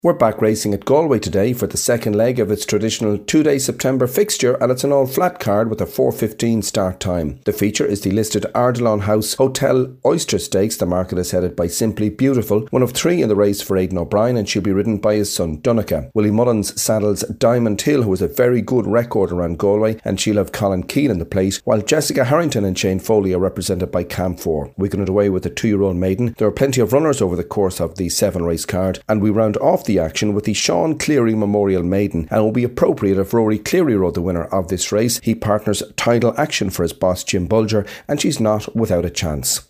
We're back racing at Galway today for the second leg of its traditional two-day September fixture, and it's an all-flat card with a 4:15 start time. The feature is the listed Ardilaun House Hotel Oyster Stakes. The market is headed by Simply Beautiful, one of three in the race for Aidan O'Brien, and she'll be ridden by his son Donica. Willie Mullins saddles Diamond Hill, who has a very good record around Galway, and she'll have Colin Keane in the plate, while Jessica Harrington and Shane Foley are represented by Cam 4. We can away with the 2-year-old maiden. There are plenty of runners over the course of the 7-race card, and we round off the action with the Sean Cleary Memorial Maiden, and it will be appropriate if Rory Cleary rode the winner of this race. He partners Tidal Action for his boss Jim Bulger, and she's not without a chance.